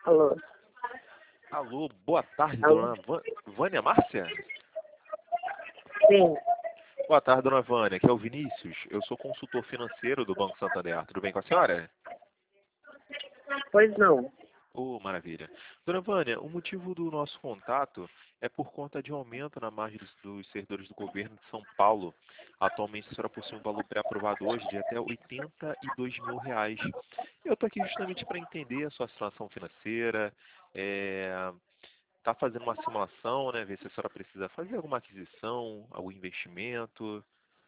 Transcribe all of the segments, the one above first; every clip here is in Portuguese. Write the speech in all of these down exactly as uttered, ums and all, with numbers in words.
Alô? Alô, boa tarde, Alô? dona Vã- Vânia Márcia? Sim, Boa tarde, dona Vânia. Aqui é o Vinícius. Eu sou consultor financeiro do Banco Santander. Tudo bem com a senhora? pois não. Oh, maravilha. Dona Vânia, o motivo do nosso contato é por conta de um aumento na margem dos, dos servidores do governo de São Paulo. Atualmente, a senhora possui um valor pré-aprovado hoje de até oitenta e dois mil reais. Eu estou aqui justamente para entender a sua situação financeira, está fazendo uma simulação, né? Ver se a senhora precisa fazer alguma aquisição, algum investimento.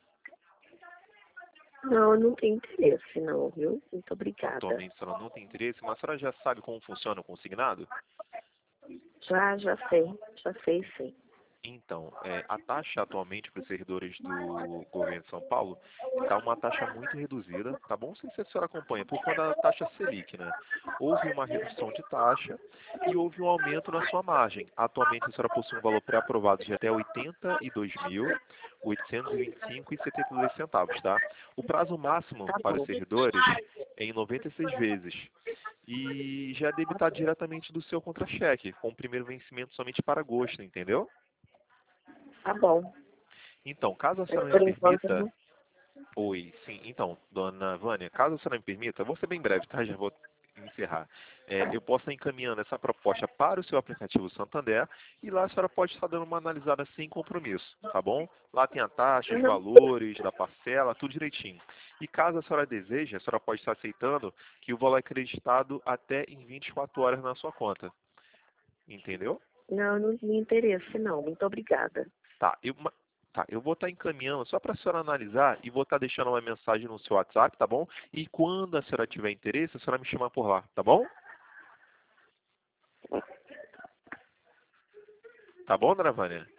Não, eu não tenho interesse não, viu? Muito obrigada. Atualmente a senhora não tem interesse, mas a senhora já sabe como funciona o consignado? Já, já sei, já sei sim. Então, é, a taxa atualmente para os servidores do governo de São Paulo está uma taxa muito reduzida, tá bom? Não sei se a senhora acompanha, por conta da taxa Selic, né? Houve uma redução de taxa e houve um aumento na sua margem. Atualmente a senhora possui um valor pré-aprovado de até oitenta e dois mil, oitocentos e vinte e cinco reais e setenta e dois centavos, tá? O prazo máximo Tá para os bom, servidores é em noventa e seis vezes. E já é debitado diretamente do seu contra-cheque, com o primeiro vencimento somente para agosto, entendeu? tá bom. Então, caso a Mas senhora me por enquanto permita... não. Oi, sim. Então, dona Vânia, caso a senhora me permita, vou ser bem breve, tá? Já vou encerrar. É, eu posso estar encaminhando essa proposta para o seu aplicativo Santander e lá a senhora pode estar dando uma analisada sem compromisso, tá bom? Lá tem a taxa, os Uhum. valores da parcela, tudo direitinho. E caso a senhora deseje, a senhora pode estar aceitando que o valor é acreditado até em vinte e quatro horas na sua conta. Entendeu? Não, não me interesse não. Muito obrigada. Tá, eu, ma- tá, eu vou estar encaminhando só para a senhora analisar e vou estar deixando uma mensagem no seu WhatsApp, tá bom? E quando a senhora tiver interesse, a senhora me chama por lá, tá bom? Tá bom, dona Vânia?